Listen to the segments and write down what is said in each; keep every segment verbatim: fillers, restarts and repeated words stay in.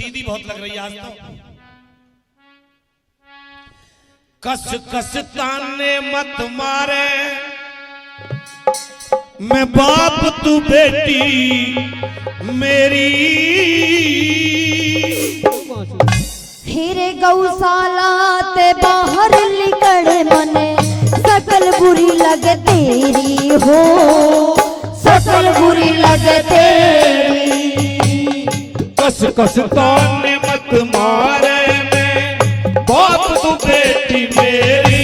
सीधी बहुत लग रही है आज तो। कस कस ताने मत मारे, मैं बाप तू बेटी मेरी। हीरे गौशाला ते बाहर निकल मने सकल बुरी लगे तेरी हो, सकल बुरी लगे तेरी। कस कस ताने मत मारे, मैं बाप तू बेटी मेरी।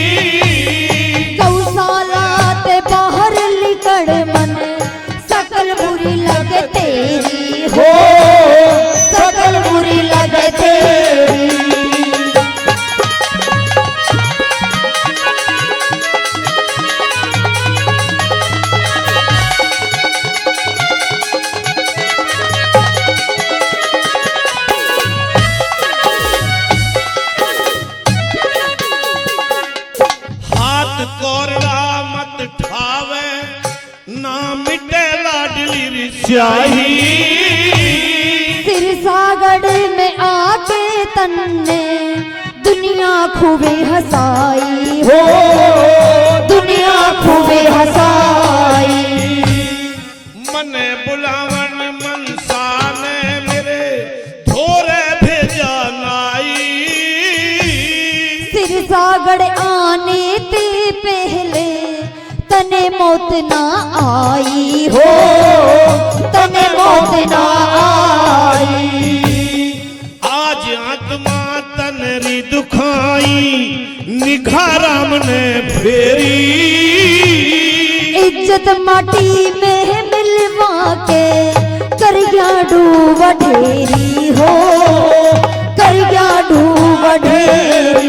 गौशाला ते बाहर निकल मने सकल बुरी लगे तेरी हो, सकल बुरी लगे तेरी। सिरसागढ़ में आके तन्ने दुनिया खूबे हंसाई हो, दुनिया खूबे हंसाई। मने बुलावन मनसाने मेरे थोड़े भेजा नाई। सिरसागढ़ आने ते पहले तने मौत ना आई हो, तने मौत ना आई। आज आत्मा तनरी दुखाई निखाराम ने फेरी। इज्जत माटी में मिलवा के कर गया डूबा ढेरी हो, कर गया डूबा ढेरी।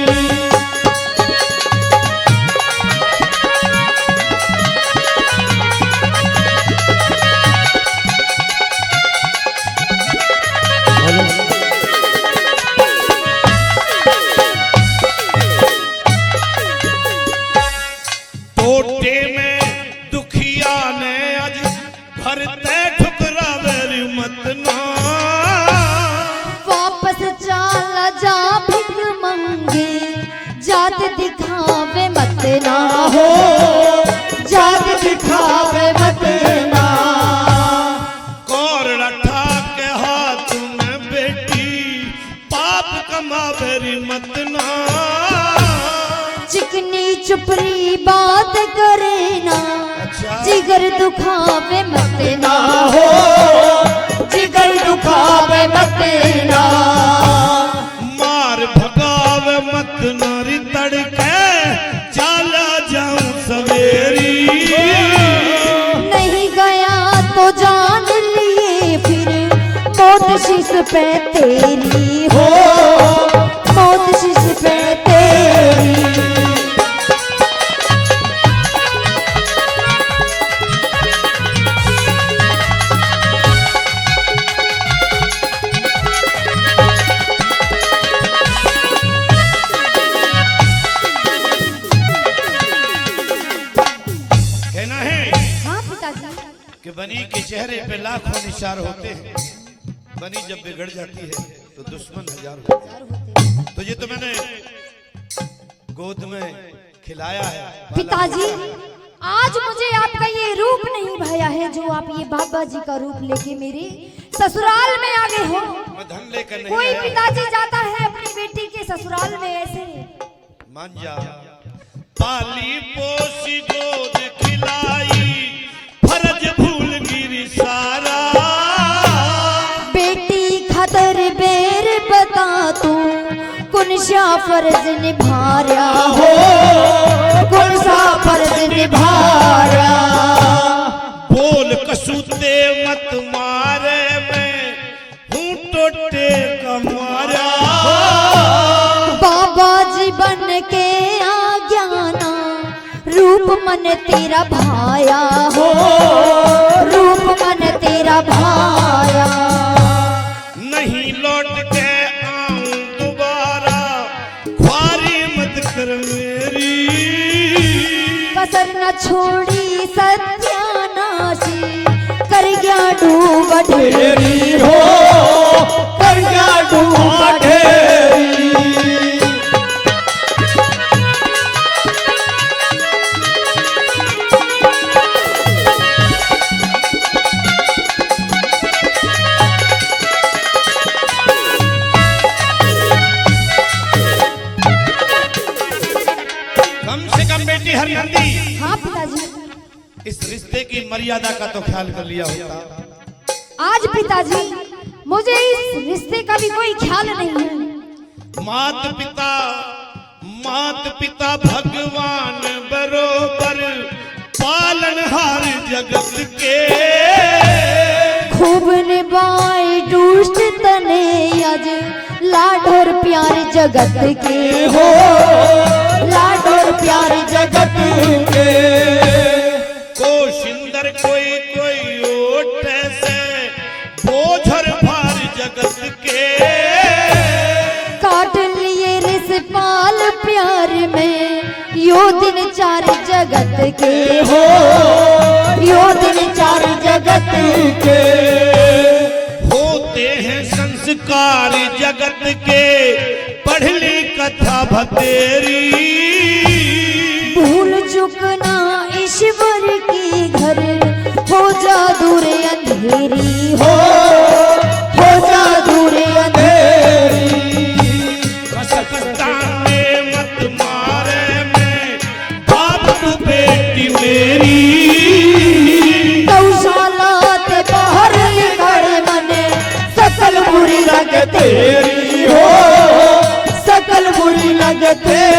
जात दिखावे मत ना हो, जात दिखावे मत ना। कौर रठा के हाथ में बेटी पाप कमावे मत ना। चिकनी चुपड़ी बात करे ना, जिगर दुखावे मत ना हो, जिगर दुखावे मत ना। मार भगावे मत नारी तड़के चला जाऊं सवेरी। नहीं गया तो जान लिए फिर मौत शीश पे तेरी हो, मौत शीश पे तेरी। कि बनी के चेहरे पे लाखों निशार होते हैं, बनी जब बिगड़ जाती है तो दुश्मन हजार होते हैं। तो ये तो मैंने गोद में खिलाया है। पिताजी, आज मुझे आपका ये रूप नहीं भाया है जो आप ये बाबा जी का रूप लेके मेरे ससुराल में आ गए हो। मैं धन लेकर नहीं कोई आया। पिताजी जाता है अपनी बेटी के ससुराल में ऐसे। मान जा, पाली पोसी गोद खिलाई फर्ज भूल गिरी सारा। बेटी खतर बेर बता तू कौन सा फर्ज निभाया हो, कौन सा फर्ज निभाया। बोल कसूते मत मारे, मैं हूँ टोटे का मारा। बाबा जी बन के आ ज्ञाना रूप मन तेरा भाया हो, रूप मन तेरा भाया। नहीं लौट के आऊं दोबारा, ख्वारी मत कर मेरी। कसर न छोड़ी सत्यानाशी, कर गया डूब ढेरी हो। रिश्ते की मर्यादा का तो ख्याल कर लिया होता। आज पिताजी मुझे इस रिश्ते का भी कोई ख्याल नहीं है। मात पिता मात पिता भगवान बरोबर पालनहार जगत के, खूब निभाए दुष्ट तने आज लाड और प्यार जगत के हो, लाड और प्यार जगत के। को सुंदर कोई कोई ओट से बोझर भार जगत के, काट लिए रिस पाल प्यार में यो दिन चार जगत के हो, यो दिन चार जगत के। होते हैं संस्कार जगत के पढ़ ली कथा भतेरी, भूल चुकना ईश्वर की घर हो जा दूर अंधेरी हो, हो जा दूर अंधेरी। कसकताने मत मारे मैं बाप तू बेटी मेरी, गौशाला ते बाहर निकल मने सकल बुरी लग तेरी हो, सकल बुरी लग तेरी।